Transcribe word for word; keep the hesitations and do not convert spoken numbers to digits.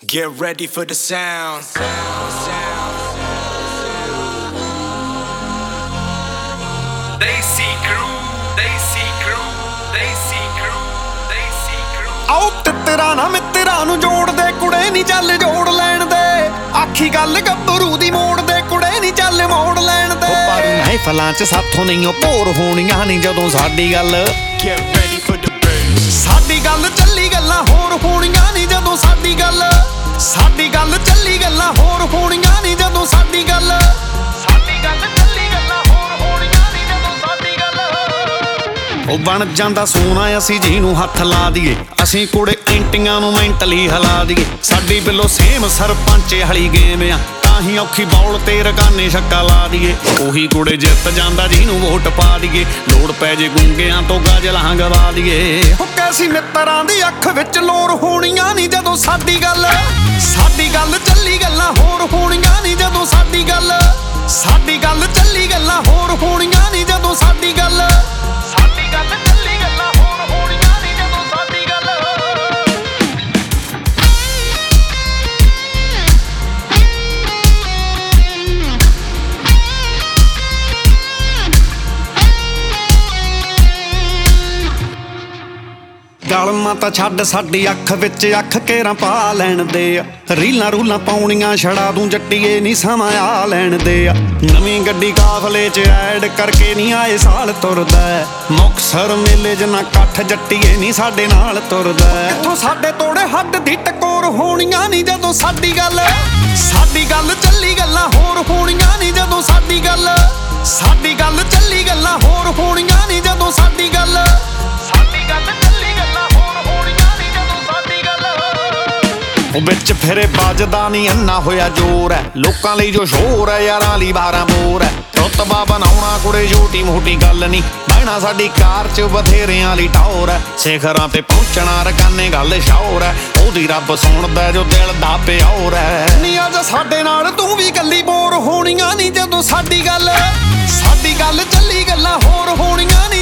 Get ready for the sound. Desi crew, Desi crew, Desi crew, Desi crew. ਆਓ ਤਿੱਤਰਾਂ ਨਾ ਮਿੱਤਰਾਂ ਨੂੰ ਜੋੜ ਦੇ ਕੁੜੇ ਨੀ ਚੱਲ ਜੋੜ ਲੈਣ ਦੇ ਆਖੀ ਗੱਲ ਗੱਭਰੂ ਦੀ ਮੋੜ ਦੇ ਕੁੜੇ ਨੀ ਚੱਲ ਮੋੜ ਲੈਣ ਦੇ ਪਰ ਮਹਿਫਲਾਂ ਚ ਸਾਥੋਂ ਨਹੀਂ ਉਹ ਭੋਰ ਹੋਣੀਆਂ ਨਹੀਂ ਜਦੋਂ ਸਾਡੀ ਗੱਲ Get ready for the bass. ਸਾਡੀ ਗੱਲ ਚੱਲੀ ਗੱਲਾਂ ਹੋਰ ਹੋਣੀਆਂ ਨਹੀਂ ਜਦੋਂ ਸਾਡੀ ਗੱਲ ਸਾਡੀ ਗੱਲ ਚੱਲੀ ਗੱਲਾਂ ਹੋਰ ਹੋਣੀਆਂ ਨਹੀਂ ਜਦੋਂ ਸਾਡੀ ਗੱਲ ਸਾਡੀ ਗੱਲ ਚੱਲੀ ਗੱਲਾਂ ਹੋਰ ਹੋਣੀਆਂ ਨਹੀਂ ਜਦੋਂ ਸਾਡੀ ਗੱਲ ਉਹ ਬਣ ਜਾਂਦਾ ਸੋਨਾ ਅਸੀਂ ਜਿਹਨੂੰ ਹੱਥ ਲਾ ਦਈਏ ਅਸੀਂ ਕੁੜੇ ਐਂਟੀਆਂ ਨੂੰ ਮੈਂਟਲੀ ਹਿਲਾ ਦਈਏ ਸਾਡੀ ਬਿੱਲੋ ਸੇਮ ਸਰਪੰਚ ਵਾਲੀ ਗੇਮ ਆ ਤਾਂ ਹੀ ਔਖੀ ਬੌਲ ਤੇ ਰਕਾਨੇ ਛੱਕਾ ਲਾ ਦਈਏ ਉਹੀ ਕੁੜੇ ਜਿੱਤ ਜਾਂਦਾ ਜਿਹਨੂੰ ਵੋਟ ਪਾ ਦਈਏ ਲੋੜ ਪੈ ਜੇ ਗੁੰਗਿਆਂ ਤੋਂ ਗਾਜਲਾਂ ਗਵਾ ਦਈਏ ਉਹ ਕੈਸੀ ਮਿੱਤਰਾਂ ਦੀ ਅੱਖ ਵਿੱਚ ਲੋਰ ਹੋਣੀਆਂ ਨਹੀਂ ਜਦੋਂ ਸਾਡੀ ਗੱਲ ਸਾਡੀ ਗੱਲ ਚੱਲੀ ਗੱਲਾਂ ਹੋਰ ਹੋਣੀਆਂ ਨਹੀਂ ਜਦੋਂ ਸਾਡੀ ਗੱਲ ਸਾਡੀ ਗੱਲ ਚੱਲੀ ਗੱਲਾਂ ਹੋਰ ਹੋਣੀਆਂ ਨਹੀਂ ਜਦੋਂ ਸਾਡੀ ਗੱਲ ਸਾਡੀ ਗੱਲ ਚੱਲੀ ਗੱਲਾਂ ਹੋਰ ਹੋਣੀਆਂ ਨਹੀਂ ਜਦੋਂ ਸਾਡੀ ਗੱਲ ਗਲਮਾਂ ਤਾਂ ਛੱਡ ਸਾਡੀ ਅੱਖ ਵਿੱਚ ਅੱਖ ਕੇਰਾਂ ਪਾ ਲੈਣ ਦੇ ਆ ਰੀਲਾਂ ਰੂਲਾਂ ਪਾਉਣੀਆਂ ਛੜਾ ਦੂੰ ਜੱਟੀਏ ਨਹੀਂ ਸਮਾਂ ਆ ਲੈਣ ਦੇ ਆ ਨਵੀਂ ਗੱਡੀ ਕਾਫਲੇ 'ਚ ਐਡ ਕਰਕੇ ਨਹੀਂ ਆਏ ਸਾਲ ਤੁਰਦਾ ਮੁਕਤਸਰ ਮੇਲੇ 'ਚ ਨਾ ਇਕੱਠ ਜੱਟੀਏ ਨਹੀਂ ਸਾਡੇ ਨਾਲ ਤੁਰਦਾ ਇੱਥੋਂ ਸਾਡੇ ਤੋੜੇ ਹੱਦ ਦੀ ਟਕੋਰ ਹੋਣੀਆਂ ਨਹੀਂ ਜਦੋਂ ਸਾਡੀ ਗੱਲ ਸਾਡੀ ਗੱਲ ਚੱਲੀ ਗੱਲਾਂ ਹੋਰ ਹੋਣੀਆਂ ਨਹੀਂ ਜਦੋਂ ਸਾਡੀ ਗੱਲ ਸਾਡੀ ਗੱਲ ਚੱਲੀ ਗੱਲਾਂ ਹੋਰ ਹੋਣੀਆਂ ਨਹੀਂ ਜਦੋਂ ਸਾਡੀ ਗੱਲ ਸਾਡੀ ਗੱਲ ਚੱਲੀ ਗੱਲਾਂ ਹੋਰ ਹੋਣੀਆਂ ਨਹੀਂ ਜਦੋਂ ਸਾਡੀ ਗੱਲ ਉਹ ਵਿੱਚ ਫਿਰੇ ਵੱਜਦਾ ਨਹੀਂ ਅੰਨਾ ਹੋਇਆ ਜ਼ੋਰ ਹੈ ਲੋਕਾਂ ਲਈ ਜੋ ਸ਼ੋਰ ਹੈ ਯਾਰਾਂ ਲਈ ਬਾਰਾਂ ਬੋਰ ਹੈ ਰੁਤਬਾ ਬਣਾਉਣਾ ਕੁੜੇ ਛੋਟੀ ਮੋਟੀ ਗੱਲ ਨਹੀਂ ਬਹਿਣਾ ਸਾਡੀ ਕਾਰ 'ਚ ਬਥੇਰਿਆਂ ਲਈ ਟੌਰ ਹੈ ਸਿਖਰਾਂ ਤੇ ਪਹੁੰਚਣਾ ਰਕਾਨੇ ਗੱਲ ਸ਼ੌਰ ਹੈ ਉਹਦੀ ਰੱਬ ਸੁਣਦਾ ਜੋ ਦਿਲ ਦਾ ਪਿਓਰ ਹੈ ਨੀ ਅੱਜ ਸਾਡੇ ਨਾਲ ਤੂੰ ਵੀ ਗੱਲੀ ਬੋਰ ਹੋਣੀਆਂ ਨਹੀਂ ਜਦੋਂ ਸਾਡੀ ਗੱਲ ਸਾਡੀ ਗੱਲ ਚੱਲੀ ਗੱਲਾਂ ਹੋਰ ਹੋਣੀਆਂ